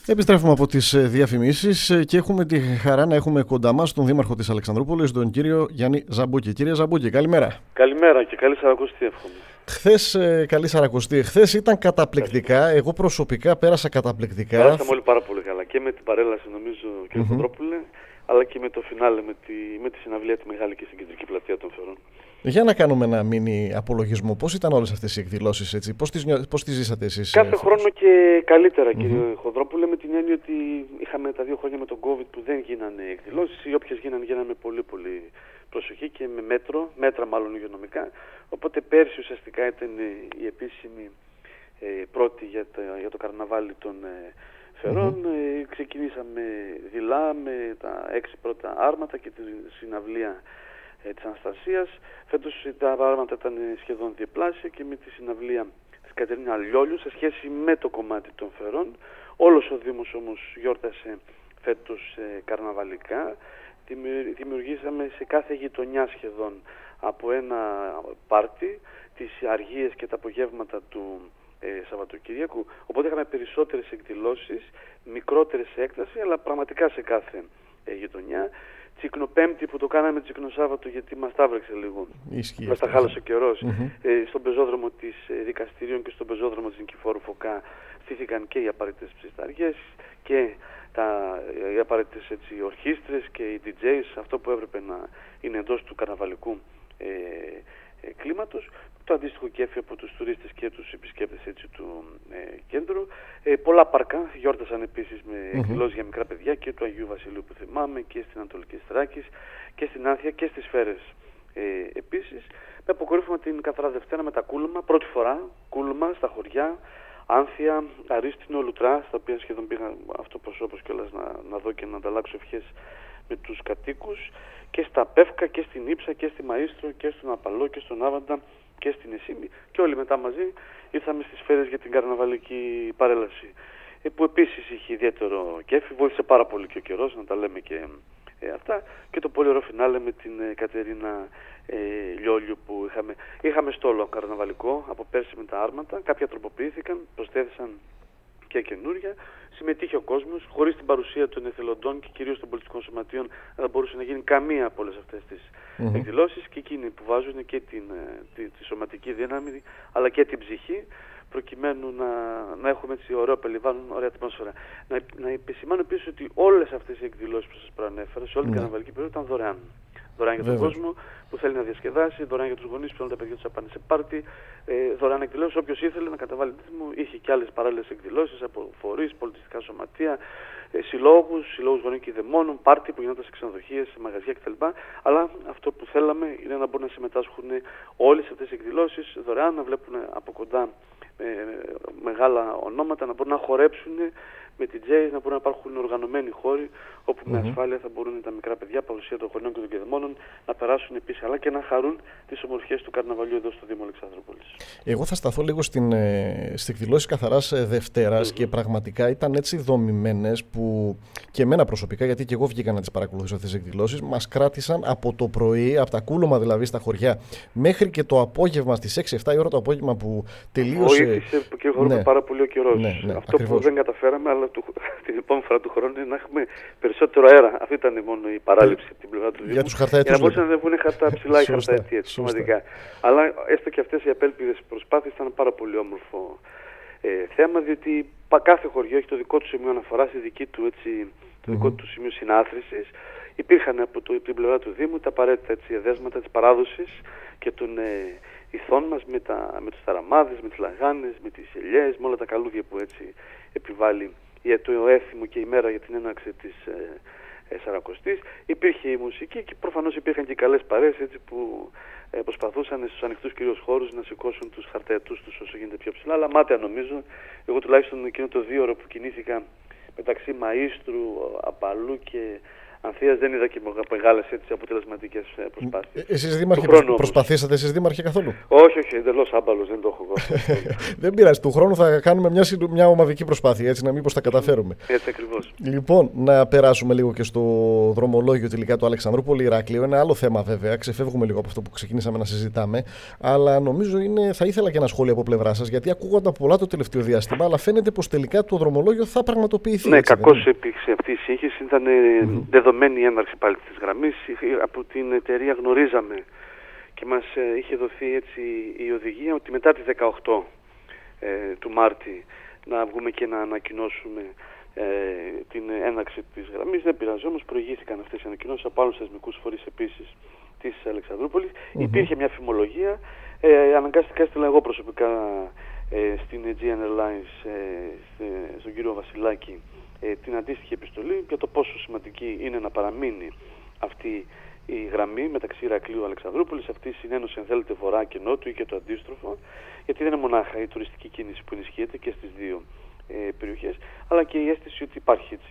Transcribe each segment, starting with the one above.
Επιστρέφουμε από τις διαφημίσεις και έχουμε τη χαρά να έχουμε κοντά μας τον Δήμαρχο της Αλεξανδρούπολης, τον κύριο Γιάννη Ζαμπούκη. Κύριε Ζαμπούκη, καλημέρα. Καλημέρα και καλή Σαρακοστή, εύχομαι. Χθες, καλή Σαρακοστή. Χθες ήταν καταπληκτικά. Εγώ προσωπικά πέρασα καταπληκτικά. Πέρασαμε όλοι πάρα πολύ καλά και με την παρέλαση, νομίζω, κύριε Χοντρόπουλε, αλλά και με το φινάλε, με τη συναυλία τη μεγάλη και στην κεντρική πλατεία των Φερών. Για να κάνουμε ένα μίνι απολογισμό. Πώς ήταν όλες αυτές οι εκδηλώσεις, έτσι, πώς τις ζήσατε εσείς? Κάθε χρόνο και καλύτερα, κύριε Χοντρόπουλε, με την έννοια ότι είχαμε τα 2 χρόνια με τον COVID που δεν γίνανε εκδηλώσεις, ή όποιες γίνανε με πολύ προσοχή και με μέτρα μάλλον υγειονομικά. Οπότε πέρσι ουσιαστικά ήταν η επίσημη πρώτη για το καρναβάλι των Φερών. Ξεκινήσαμε δειλά με τα 6 πρώτα άρματα και τη συναυλία της Αναστασίας. Φέτος τα άρματα ήταν σχεδόν διπλάσια και με τη συναυλία της Κατερίνα Λιόλιου σε σχέση με το κομμάτι των Φερών. Όλος ο Δήμος όμως γιόρτασε φέτος καρναβαλικά. Δημιουργήσαμε σε κάθε γειτονιά σχεδόν από ένα πάρτι τις αργίες και τα απογεύματα του Σαββατοκύριακου. Οπότε είχαμε περισσότερες εκδηλώσεις, μικρότερες σε έκταση, αλλά πραγματικά σε κάθε γειτονιά. Τσικνοπέμπτη που το κάναμε Τσικνοσάββατο, γιατί μας τα βρέξε λίγο. Μας τα χάλασε ο καιρός. Στον πεζόδρομο της Δικαστηρίων και στον πεζόδρομο της Νικηφόρου Φωκά στήθηκαν και οι απαραίτητες ψισταριές και οι απαραίτητες ορχήστρες και οι DJs, αυτό που έπρεπε να είναι εντός του καρναβαλικού κλίματος. Το αντίστοιχο κέφι από τους τουρίστες και τους επισκέπτες του κέντρου. Πολλά πάρκα γιόρτασαν επίσης με εκδηλώσεις για μικρά παιδιά και του Αγίου Βασιλείου που θυμάμαι και στην Ανατολική Στράκης και στην Άνθια και στις Φέρες. Επίσης με αποκορύφωμα την Καθαρά Δευτέρα με τα κούλμα, πρώτη φορά κούλμα στα χωριά, Άνθια, Αρίστινο, Λουτρά, στα οποία σχεδόν πήγα αυτοπροσώπως κιόλας να δω και να ανταλλάξω ευχές με τους κατοίκους, και στα Πεύκα και στην Ήψα και στη Μαΐστρο και στον Απαλό και στον Άβαντα και στην Εσήμη, και όλοι μετά μαζί ήρθαμε στις Φέρες για την καρναβαλική παρέλαση, που επίσης είχε ιδιαίτερο κέφι. Βοήθησε πάρα πολύ και ο καιρός, να τα λέμε και αυτά, και το πολύ ωραίο φινάλε με την Κατερίνα Λιόλιου που είχαμε στόλο καρναβαλικό από πέρσι με τα άρματα. Κάποια τροποποιήθηκαν, προσθέθησαν και καινούρια. Συμμετείχε ο κόσμος, χωρίς την παρουσία των εθελοντών και κυρίως των πολιτικών σωματείων δεν θα μπορούσε να γίνει καμία από όλες αυτές τις εκδηλώσεις, και εκείνοι που βάζουν και τη σωματική δύναμη αλλά και την ψυχή, προκειμένου να έχουμε έτσι ωραίο περιβάλλον, ωραία ατμόσφαιρα. Να επισημάνω επίσης ότι όλες αυτές οι εκδηλώσεις που σας προανέφερα σε όλη την καρναβαλική περίοδο ήταν δωρεάν. Δωρεάν για τον κόσμο που θέλει να διασκεδάσει, δωρεάν για τους γονείς που θέλουν τα παιδιά τους να πάνε σε πάρτι, δωρεάν εκδηλώσεις. Όποιος ήθελε να καταβάλει δίδυμο, είχε και άλλες παράλληλες εκδηλώσεις από φορείς, πολιτιστικά σωματεία, συλλόγους γονείων και δαιμόνων, πάρτι που γινόταν σε ξενοδοχεία, σε μαγαζιά κτλ. Αλλά αυτό που θέλαμε είναι να μπορούν να συμμετάσχουν όλες αυτές οι εκδηλώσεις δωρεάν, να βλέπουν από κοντά μεγάλα ονόματα, να μπορούν να χορέψουν με DJs, να μπορούν να υπάρχουν οργανωμένοι χώροι όπου με ασφάλεια θα μπορούν τα μικρά παιδιά, παρουσία των γονέων και των κεδεμόνων, να περάσουν επίσης, αλλά και να χαρούν τις ομορφιές του καρναβαλιού εδώ στο Δήμο Αλεξανδρούπολης. Εγώ θα σταθώ λίγο στις εκδηλώσεις Καθαράς Δευτέρας και πραγματικά ήταν έτσι δομημένες που και εμένα προσωπικά, γιατί και εγώ βγήκα να τις παρακολουθήσω αυτές τις εκδηλώσεις, μας κράτησαν από το πρωί, από τα κούλωμα δηλαδή στα χωριά, μέχρι και το απόγευμα στις 6-7 η ώρα το απόγευμα που τελείωσε. Βοήθησε και εγώ πάρα πολύ ο καιρός. Αυτό ακριβώς που δεν καταφέραμε, αλλά την επόμενη φορά του χρόνου να έχουμε περισσότερο αέρα. Αυτή ήταν μόνο η παράληψη από την πλευρά του Δήμου. Για τους χαρταετούς. Για να μπορούσαν να ανεβούν χαρτά ψηλά οι χαρταετοί, σημαντικά. Αλλά έστω και αυτές οι απέλπιδες προσπάθειες ήταν πάρα πολύ όμορφο θέμα, διότι κάθε χωριό έχει το δικό του σημείο αναφοράς, το δικό του σημείο συνάθρησης. Υπήρχαν από την πλευρά του Δήμου τα απαραίτητα εδέσματα της παράδοσης και των ηθών μας με τους ταραμάδες, με τις λαγάνες, με τις ελιές, με όλα τα καλούδια που έτσι επιβάλλει για το έθιμο και η μέρα για την έναρξη της Σαρακοστής. Υπήρχε η μουσική και προφανώς υπήρχαν και καλές παρέες έτσι που προσπαθούσαν στους ανοιχτούς κυρίως χώρους να σηκώσουν τους χαρταετούς τους όσο γίνεται πιο ψηλά, αλλά μάταια νομίζω. Εγώ τουλάχιστον εκείνο το 2ωρο που κινήθηκα μεταξύ Μαΐστρου, Απαλού και Ανθείας δεν είδα και μεγάλες αποτελεσματικές προσπάθειες. Εσείς δήμαρχε, προσπαθήσατε εσείς δήμαρχε καθόλου? Όχι, εντελώς άμπαλος, δεν το έχω εγώ. Δεν πειράζει, του χρόνου θα κάνουμε μια ομαδική προσπάθεια, έτσι να μήπως τα καταφέρουμε. Έτσι ακριβώς. Λοιπόν, να περάσουμε λίγο και στο δρομολόγιο τελικά του Αλεξανδρούπολη Ηράκλειο. Ένα άλλο θέμα βέβαια, ξεφεύγουμε λίγο από αυτό που ξεκινήσαμε να συζητάμε, αλλά νομίζω θα ήθελα και ένα σχόλιο από πλευρά σας, γιατί ακούγονταν πολλά το τελευταίο διάστημα, αλλά φαίνεται πως τελικά το δρομολόγιο θα πραγματοποιηθεί. Ναι, κακώς υπήρξε αυτή η σύγχυση. Ήταν δεδομένη η έναρξη πάλι της γραμμής. Από την εταιρεία γνωρίζαμε και μας είχε δοθεί έτσι η οδηγία ότι μετά τις 18 του Μάρτη να βγούμε και να ανακοινώσουμε την έναρξη της γραμμής. Δεν πειράζει, όμως προηγήθηκαν αυτές οι ανακοινώσεις από άλλους θεσμικούς φορείς επίσης της Αλεξανδρούπολης. Υπήρχε μια φημολογία, αναγκαστικά έστειλα εγώ προσωπικά στην Aegean Airlines, στον κύριο Βασιλάκη, την αντίστοιχη επιστολή για το πόσο σημαντική είναι να παραμείνει αυτή η γραμμή μεταξύ Ηρακλείου και Αλεξανδρούπολης, αυτή η συνένωση αν θέλετε βορρά και νότου ή και το αντίστροφο, γιατί δεν είναι μονάχα η τουριστική κίνηση που ενισχύεται και στις δύο περιοχές, αλλά και η αίσθηση ότι υπάρχει έτσι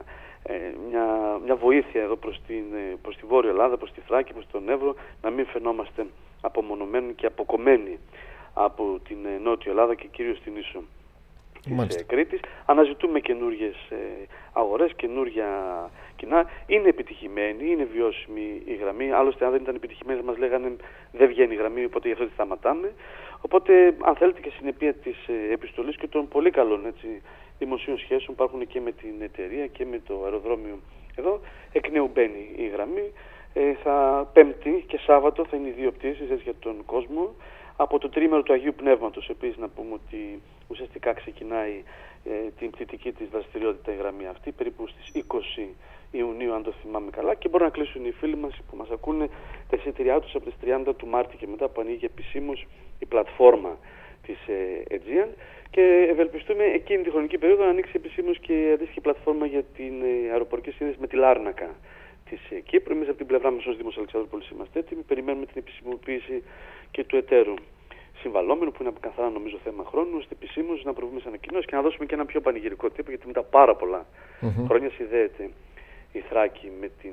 μια βοήθεια εδώ προς τη Βόρεια Ελλάδα, προς τη Θράκη, προς τον Εύρο, να μην φαινόμαστε απομονωμένοι και αποκομμένοι από την Νότια Ελλάδα και κυρίως την ίσο της Κρήτης. Αναζητούμε καινούργιες αγορές, καινούργια κοινά. Είναι επιτυχημένη, είναι βιώσιμη η γραμμή. Άλλωστε, αν δεν ήταν επιτυχημένη, μας λέγανε δεν βγαίνει η γραμμή, οπότε γι' αυτό τη σταματάμε. Οπότε, αν θέλετε, και συνεπία της επιστολής και των πολύ καλών δημοσίων σχέσεων που υπάρχουν και με την εταιρεία και με το αεροδρόμιο εδώ, εκ νέου μπαίνει η γραμμή. Πέμπτη και Σάββατο θα είναι οι δύο πτήσεις για τον κόσμο. Από το τρίμερο του Αγίου Πνεύματος επίσης να πούμε ότι ουσιαστικά ξεκινάει την πτυτική της δραστηριότητα η γραμμή αυτή, περίπου στις 20 Ιουνίου αν το θυμάμαι καλά, και μπορούν να κλείσουν οι φίλοι μας που μας ακούνε τα εισιτήριά τους από τις 30 του Μάρτη και μετά που ανοίγει επισήμως η πλατφόρμα της Aegean, και ευελπιστούμε εκείνη τη χρονική περίοδο να ανοίξει επισήμως και αντίστοιχη πλατφόρμα για την αεροπορική σύνδεση με τη Λάρνακα της Κύπρου. Εμείς από την πλευρά μας ως Δήμος Αλεξανδρούπολης είμαστε έτοιμοι, περιμένουμε την επισημοποίηση και του εταίρου συμβαλόμενου, που είναι καθαρά νομίζω θέμα χρόνου, ώστε επισήμως να προβούμε σε ανακοινώσεις και να δώσουμε και ένα πιο πανηγυρικό τύπο, γιατί μετά πάρα πολλά χρόνια συνδέεται η Θράκη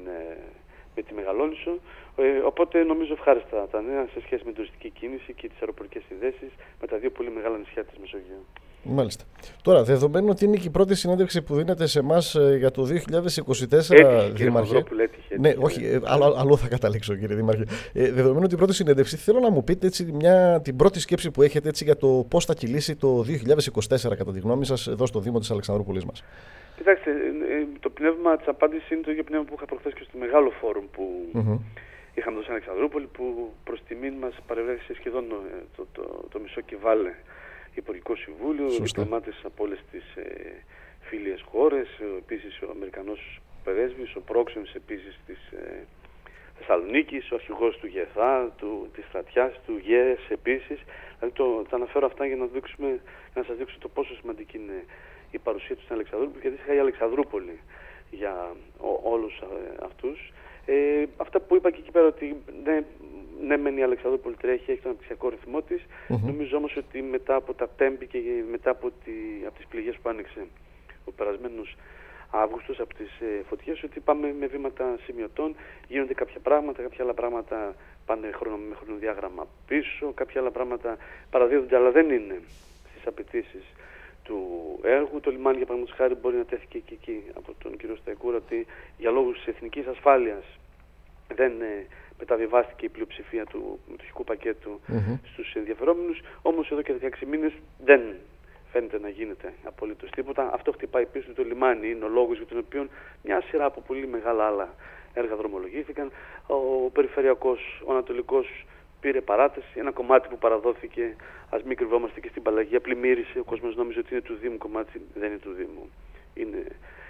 με τη Μεγαλόνισσο. Οπότε νομίζω ευχάριστα τα νέα σε σχέση με την τουριστική κίνηση και τις αεροπορικές συνδέσεις με τα δύο πολύ μεγάλα νησιά της Μεσογείου. Μάλιστα. Τώρα, δεδομένου ότι είναι και η πρώτη συνέντευξη που δίνεται σε εμάς για το 2024, Δήμαρχε. Ναι, όχι, αλλού θα καταλήξω, κύριε Δήμαρχε. Δεδομένου ότι η πρώτη συνέντευξη, θέλω να μου πείτε έτσι, την πρώτη σκέψη που έχετε έτσι, για το πώς θα κυλήσει το 2024, κατά τη γνώμη σας, εδώ στο Δήμο της Αλεξανδρούπολης μας. Κοιτάξτε, το πνεύμα της απάντησης είναι το ίδιο πνεύμα που είχα προχθές και στο μεγάλο φόρουμ που είχαμε εδώ στην Αλεξανδρούπολη, που προς τιμήν μας παρευρέθησε σχεδόν το μισό κεβάλε Υπουργικό Συμβούλιο, διπλωμάτες από όλες τις φίλιες χώρες, επίσης ο Αμερικανός πρέσβης, ο πρόξενος επίσης της Θεσσαλονίκης, ο αρχηγός του ΓΕΘΑ, της Στρατιάς, του ΓΕΣ επίσης. Δηλαδή τα αναφέρω αυτά για να σας δείξω το πόσο σημαντική είναι η παρουσία του στην Αλεξανδρούπολη, γιατί είχα η Αλεξανδρούπολη για όλους αυτούς. Αυτά που είπα και εκεί πέρα, ότι ναι μεν η Αλεξανδρούπολη τρέχει, έχει τον αναπτυξιακό ρυθμό της. Νομίζω όμως ότι μετά από τα τέμπη και μετά από τις πληγές που άνοιξε ο περασμένος Αύγουστος από τις φωτιές, ότι πάμε με βήματα σημειωτών. Γίνονται κάποια πράγματα, κάποια άλλα πράγματα πάνε με χρονοδιάγραμμα πίσω, κάποια άλλα πράγματα παραδίδονται, αλλά δεν είναι στις απαιτήσεις του έργου. Το λιμάνι, για παραδείγματος χάρη, μπορεί να τέθηκε και εκεί από τον κύριο Σταϊκούρα, ότι για λόγους της εθνικής ασφάλειας δεν μεταβιβάστηκε η πλειοψηφία του μετοχικού πακέτου στους ενδιαφερόμενους. Όμως εδώ και 16 μήνες δεν φαίνεται να γίνεται απολύτως τίποτα. Αυτό χτυπάει πίσω το λιμάνι. Είναι ο λόγος για τον οποίο μια σειρά από πολύ μεγάλα άλλα έργα δρομολογήθηκαν. Ο περιφερειακός, ο ανατολικός πήρε παράταση. Ένα κομμάτι που παραδόθηκε, ας μην κρυβόμαστε, και στην Παλαγία πλημμύρισε. Ο κόσμος νόμιζε ότι είναι του Δήμου κομμάτι. Δεν είναι του Δήμου. Είναι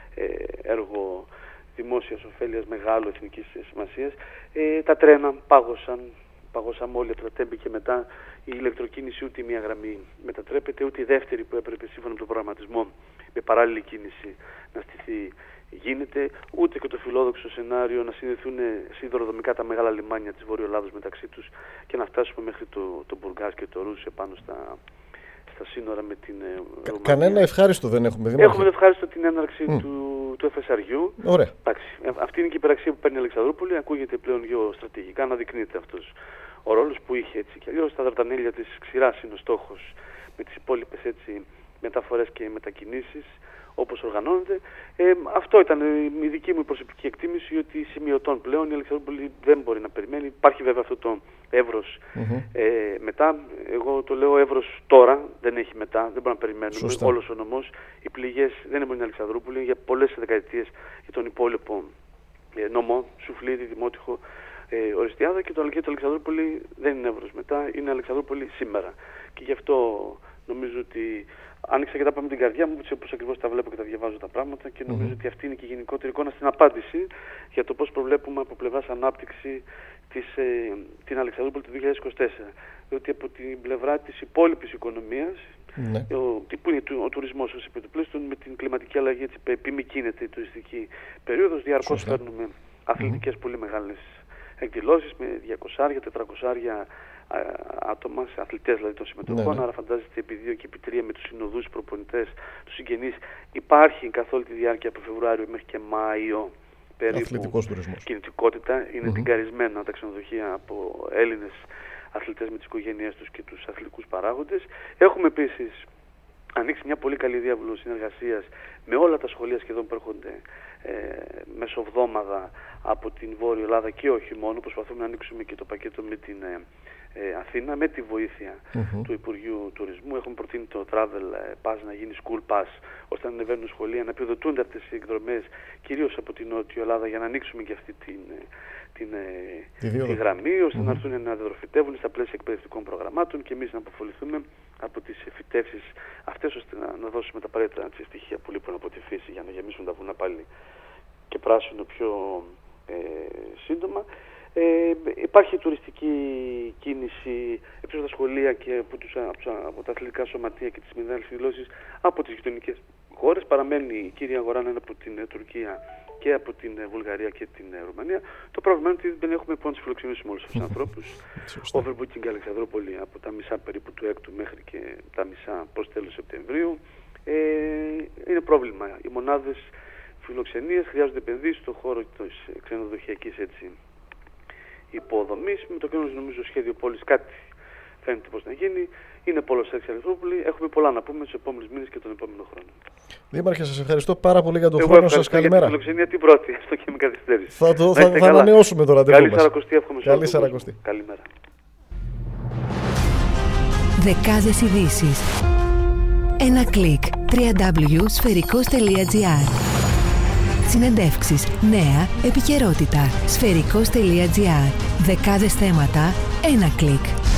έργο δημόσιας ωφέλειας, μεγάλο, εθνικής σημασίας. Τα τρένα πάγωσαν όλοι από τα τέμπη και μετά. Η ηλεκτροκίνηση, ούτε μία γραμμή μετατρέπεται, ούτε η δεύτερη που έπρεπε σύμφωνα με τον προγραμματισμό με παράλληλη κίνηση να στηθεί γίνεται, ούτε και το φιλόδοξο σενάριο να συνδεθούν σιδηροδρομικά τα μεγάλα λιμάνια της Βόρειου Ελλάδος μεταξύ τους και να φτάσουμε μέχρι το Μπουργκάς και το Ρούσια πάνω στα σύνορα με την Ρουμανία. Κανένα ευχάριστο δεν έχουμε δει. Έχουμε ευχάριστο την έναρξη του του FSRU. Ωραία. Εντάξει, αυτή είναι και η υπεραξία που παίρνει η Αλεξανδρούπολη. Ακούγεται πλέον γεωστρατηγικά, αναδεικνύεται αυτός ο ρόλος που είχε έτσι κι αλλιώς. Τα Δαρδανέλια της ξηράς είναι ο στόχος, με τις υπόλοιπες έτσι μεταφορές και μετακινήσεις όπως οργανώνεται. Αυτό ήταν η δική μου προσωπική εκτίμηση, ότι σημειωτών πλέον η Αλεξανδρούπολη δεν μπορεί να περιμένει. Υπάρχει βέβαια αυτό το εύρος μετά. Εγώ το λέω εύρος τώρα, δεν έχει μετά, δεν μπορούμε να περιμένουμε. Όλος ο νομός, οι πληγές δεν είναι μόνο η Αλεξανδρούπολη, για πολλές δεκαετίες για τον υπόλοιπο νομό, Σουφλίδη, Δημότυχο, Οριστιάδα, και το Αλεξανδρούπολη δεν είναι εύρος μετά, είναι Αλεξανδρούπολη σήμερα. Και γι' αυτό νομίζω ότι άνοιξα και τα πάμε την καρδιά μου, όπως ακριβώς τα βλέπω και τα διαβάζω τα πράγματα, και νομίζω ότι αυτή είναι και η γενικότερη εικόνα στην απάντηση για το πώς προβλέπουμε από πλευράς ανάπτυξη την Αλεξανδρούπολη του 2024. Διότι από την πλευρά της υπόλοιπης οικονομίας, που είναι ο τουρισμός ως επιτοπλίστων, με την κλιματική αλλαγή, έτσι, επιμηκύνεται η τουριστική περίοδος, διαρκώς φέρνουμε αθλητικές πολύ μεγάλες εκδηλώσεις με 200-400 άτομα, αθλητές δηλαδή των συμμετοχών. Άρα φαντάζεστε επί 2 και επί 3 με τους συνοδούς, προπονητές, τους συγγενείς. Υπάρχει καθ' όλη τη διάρκεια από Φεβρουάριο μέχρι και Μάιο περίπου κινητικότητα. Είναι τυγκαρισμένα τα ξενοδοχεία από Έλληνες αθλητές με τις οικογένειές τους και τους αθλητικούς παράγοντες. Έχουμε επίσης ανοίξει μια πολύ καλή διάβολο συνεργασίας με όλα τα σχολεία σχεδόν που έρχονται μεσοβδόμαδα από την Βόρεια Ελλάδα και όχι μόνο. Προσπαθούμε να ανοίξουμε και το πακέτο με την Αθήνα, με τη βοήθεια του Υπουργείου Τουρισμού. Έχουμε προτείνει το Travel Pass να γίνει School Pass, ώστε να ανεβαίνουν σχολεία, να επιδοτούνται αυτές οι εκδρομές, κυρίως από την Νότια Ελλάδα, για να ανοίξουμε και αυτή τη γραμμή, ώστε να έρθουν να διαδροφητεύουν στα πλαίσια εκπαιδευτικών προγραμμάτων και εμείς να αποφοληθούμε από τις φυτεύσεις αυτές, ώστε να δώσουμε τα απαραίτητα στοιχεία που λείπουν από τη φύση για να γεμίσουν τα βουνά πάλι και πράσινο πιο σύντομα. Υπάρχει τουριστική κίνηση έξω από τα σχολεία και από τα αθλητικά σωματεία και τις μεγάλες εκδηλώσεις από τις γειτονικές χώρες. Παραμένει η κύρια αγορά να είναι από την Τουρκία και από την Βουλγαρία και την Ρουμανία. Το πρόβλημα είναι ότι δεν έχουμε πόνο να τους φιλοξενήσουμε όλους αυτούς τους ανθρώπους. Overbooking Αλεξανδρούπολη από τα μισά περίπου του έκτου μέχρι και τα μισά προς τέλος Σεπτεμβρίου. Είναι πρόβλημα. Οι μονάδες φιλοξενίας χρειάζονται επενδύσεις στον χώρο της ξενοδοχειακής υποδομής. Με το καινούργιο νομίζω σχέδιο πόλης κάτι φαίνεται πως να γίνει. Είναι πόλος έξι Αλεξανδρούπολη. Έχουμε πολλά να πούμε στους επόμενους μήνες και τον επόμενο χρόνο. Δήμαρχε, σας ευχαριστώ πάρα πολύ για τον χρόνο σας. Καλημέρα. Για την φιλοξενία την πρώτη, αυτό και με καθυστέρηση. Θα ανανεώσουμε το ραντεβού μας. Καλή Σαρακοστή, εύχομαι σε όλους. Καλημέρα. Δεκάδες ειδήσεις. Ένα κλικ. www.sferikos.gr. Συνεντεύξεις, νέα, επικαιρότητα. Sferikos.gr. Δεκάδες θέματα, ένα κλικ.